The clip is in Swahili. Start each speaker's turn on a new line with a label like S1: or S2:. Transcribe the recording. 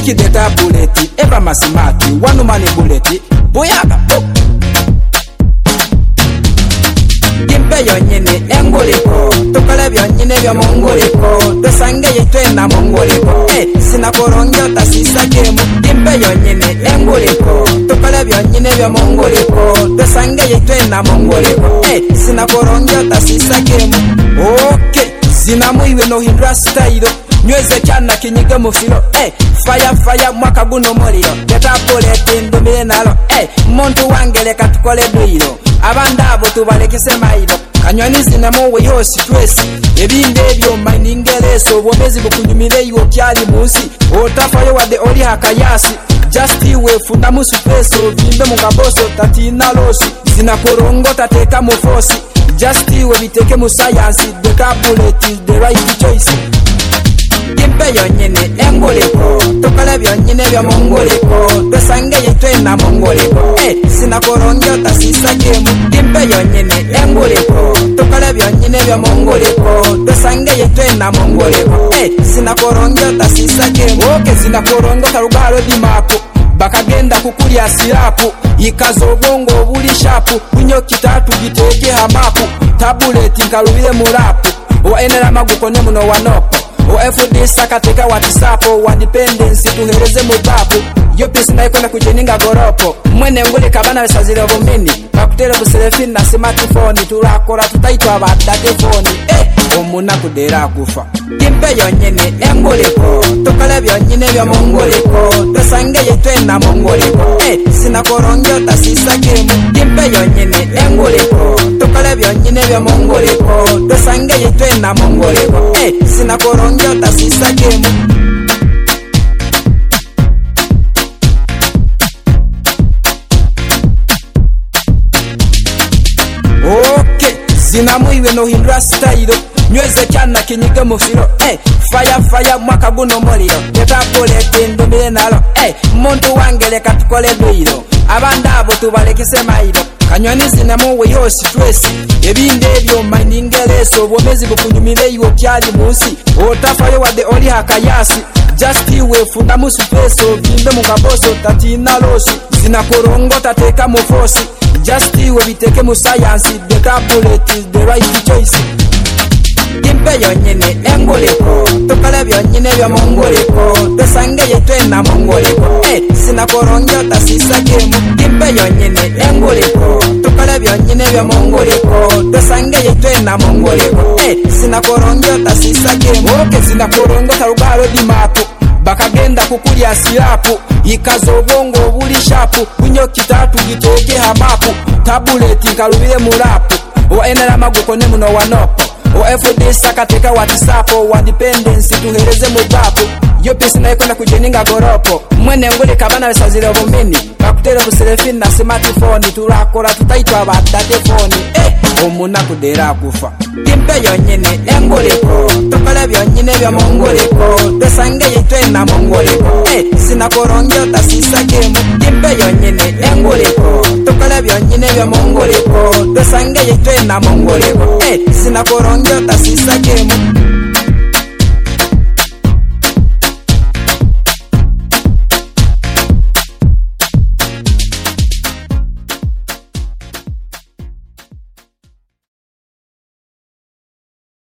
S1: Pick the tabuleti, eva masimati, one money bullet, boyaga, Gimpe yonyine, engoliko, tokale byonyine bya mongoliko, dosange yitwena mongoliko, sinakorongyo tasisa gemu, gimpe yonyine, engoliko, tokale byonyine bya mongoliko, dosange yitwena mongoliko, sinakorongyo tasisa gemu, okay, zinamuiwe no hindra style, nyweze cyana kinyiga mufiro, fire mwaka guno moliro, getapolete ndomire nalo, muntu wangele katukole duiro, abandabo tubalekese mairo, kanyoni zinamuwe yo stress, ebinde ebyo mainingeleso, obwomezi bukunyumire yo kyali munsi, otafayo wade oli hakayasi, just iwe funda musu peso, vimbe mungaboso tatina losi, zinakorongo tateka mufosi, just iwe biteke mu science, the tablet is the right choice. Gimpe yonyine, engoliko, tokale byonyine bya mongoliko, dosange yitwena mongoliko, sinakorongyo tasisa gemu, gimpe yonyine, engoliko, tokale byonyine bya mongoliko, dosange yitwena mongoliko, sinakorongyo tasisa gemu, okay, sinakorongo tarugalo di mapu, bakagenda kukulya sirapu, ikazo bongo obuli shapu, kunyo kitatu giteke hamapu, tabuleti nkalubire murapu, oenera magukone muno wanopo, OFD sakateka watisapo, wa dependency tuhereze mubapu, yo pisi na ikona kujeninga goropo, mwene ngule kabana besazile vumini, bakutele buselefi na smartphone, turakora tutaitwa badate phone, omuna kudera kufa. Gimpe yonyine, engoliko, tokale byonyine bya mongoliko, dosange yitwena mongoliko, sinakorongyo tasisa gemu, gimpe yonyine, engoliko, tokale byonyine bya mongoliko, dosange yitwena mongoliko, sinakorongyo tasisa gemu. Okay, zinamuiwe no hindra style, nyweze cyana kinyiga mufiro, fire mwaka guno moliro, getapolete ndomire nalo, muntu wangele katukole duiro, abandabo tubalekise mairo, kanyoni zinamuwe yo stress, ebinde ebyo mainingeleso, obwomezi bukunyumire yo kyali munsi, otafayo wade oli hakayasi, just iwe funda musu peso, vimbe mungaboso tatina losi, zinakorongo tateka mufosi, just iwe biteke mu science, the tablet is the right choice. Gimpe yonyine, engoliko, tokale byonyine bya mongoliko, dosange yitwena mongoliko, sinakorongyo tasisa gemu, gimpe yonyine, engoliko, tokale byonyine bya mongoliko, dosange yitwena mongoliko, sinakorongyo tasisa gemu, okay, sinakorongo tarugalo di mapu, bakagenda kukulya sirapu, ikazo bongo obuli shapu, kunyo kitatu giteke hamapu, tabuleti nkalubire murapu, oenera magukone muno wanopo, OFD sakateka watisapo, wa dependency tuhereze mubapu, yo pisi na ikona kujeninga goropo, mwene ngule kabana besazile vumini, bakutele buselefi na smartphone, turakora tutaitwa badate phone, omuna kudera kufa. Gimpe yonyine, engoliko, tokale byonyine bya mongoliko, dosange yitwena mongoliko, sinakorongyo tasisa gemu, gimpe yonyine, engoliko, tokale byonyine bya mongoliko, dosange yitwena mongoliko, sinakorongyo tasisa gemu.